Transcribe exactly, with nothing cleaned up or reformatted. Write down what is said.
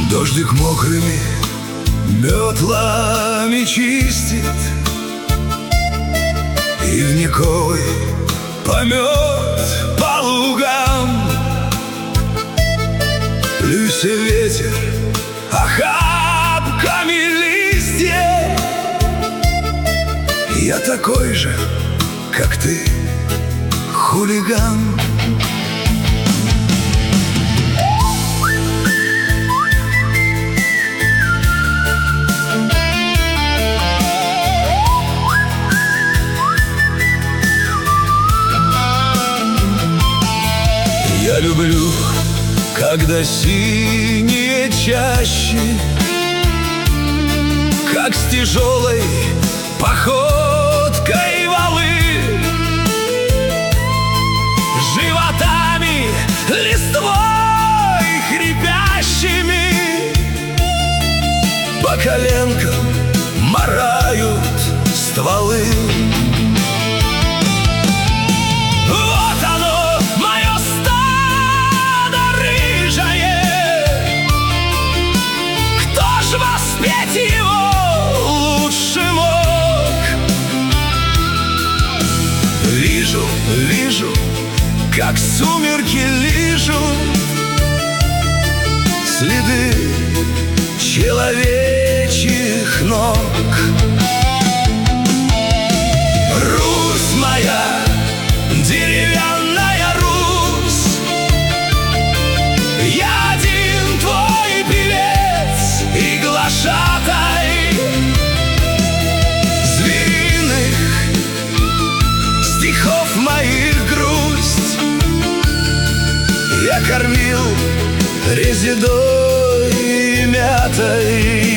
Дождик мокрыми метлами чистит, ивниковый помет по лугам. Плюся ветер охапками листья. Я такой же, как ты, хулиган. Я люблю, когда синие чащи, как с тяжелой походкой валы, животами, листвой хрипящими, по коленкам марают стволы. Воспеть его лучше мог. Вижу, вижу, как сумерки лижут следы человечьих ног. Русь моя, деревянная Русь, я один твой певец и глашатай звериных стихов моих грусть. Я кормил резедой и мятой